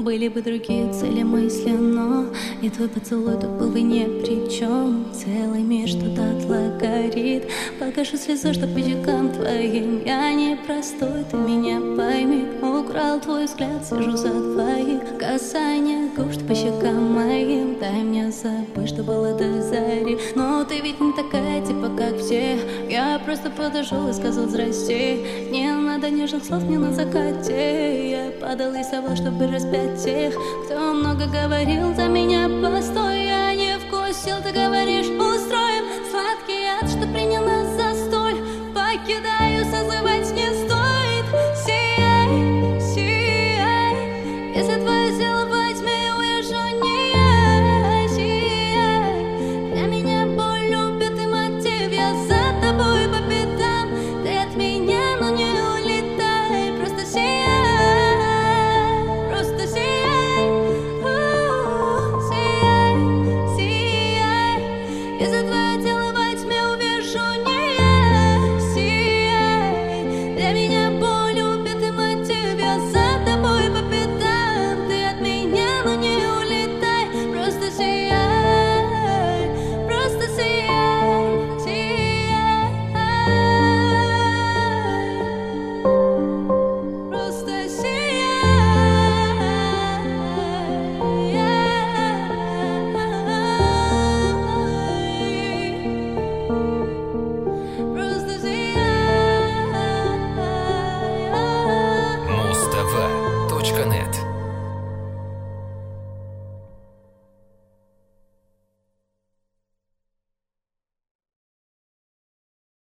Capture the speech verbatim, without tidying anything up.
Были бы другие цели мысли, но и твой поцелуй тут был бы ни при чем. Целый мир что-то дотла горит. Покажу слезу, что по щекам твоим. Я не простой, ты меня пойми. Украл твой взгляд, сижу за твоих касания губ, что по щекам моим. Дай мне забыть, что было до зари. Но ты ведь не такая, типа как все. Я просто подошел и сказал здрасте. Не надо нежных слов мне на закате. Я падал из того, чтобы распять тех, кто много говорил за меня. Постой, я не вкусил, ты говоришь, устроим сладкий ад, что принял нас за столь. Покидаю, созывать не стоит. Сияй, сияй, если твое тело во тьме, уезжу не я. Сияй, для меня боль, любит и мотив. Я за тобой по пятам, ты от меня, но не улетай. Просто сияй. Муз тэ вэ точка нет